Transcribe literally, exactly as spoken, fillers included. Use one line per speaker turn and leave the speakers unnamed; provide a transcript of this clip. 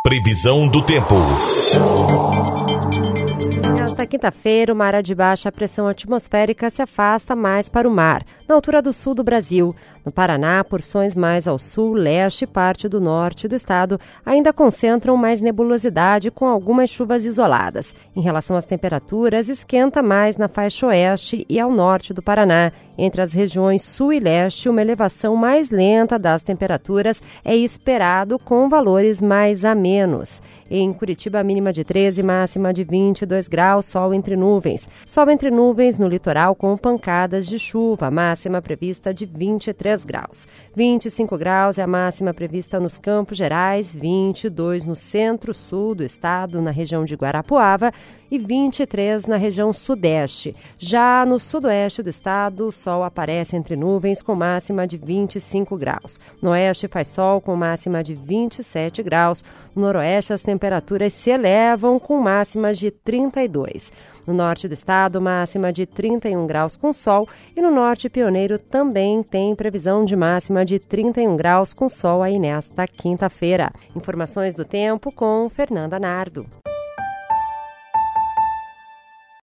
Previsão do tempo.
Nesta quinta-feira, uma área de baixa pressão atmosférica se afasta mais para o mar, na altura do sul do Brasil. No Paraná, porções mais ao sul, leste e parte do norte do estado ainda concentram mais nebulosidade com algumas chuvas isoladas. Em relação às temperaturas, esquenta mais na faixa oeste e ao norte do Paraná. Entre as regiões sul e leste, uma elevação mais lenta das temperaturas é esperado com valores mais amenos. Em Curitiba, a mínima de treze, máxima de vinte e dois graus, sol entre nuvens. Sol entre nuvens no litoral com pancadas de chuva, máxima prevista de vinte e três graus. vinte e cinco graus é a máxima prevista nos Campos Gerais, vinte e dois no centro-sul do estado, na região de Guarapuava, e vinte e três na região sudeste. Já no sudoeste do estado, o sol aparece entre nuvens com máxima de vinte e cinco graus. No oeste faz sol com máxima de vinte e sete graus. No noroeste as temperaturas se elevam com máximas de trinta e dois. No norte do estado, máxima de trinta e um graus com sol, e no norte pioneiro também tem previsão de máxima de trinta e um graus com sol aí nesta quinta-feira. Informações do tempo com Fernanda Nardo.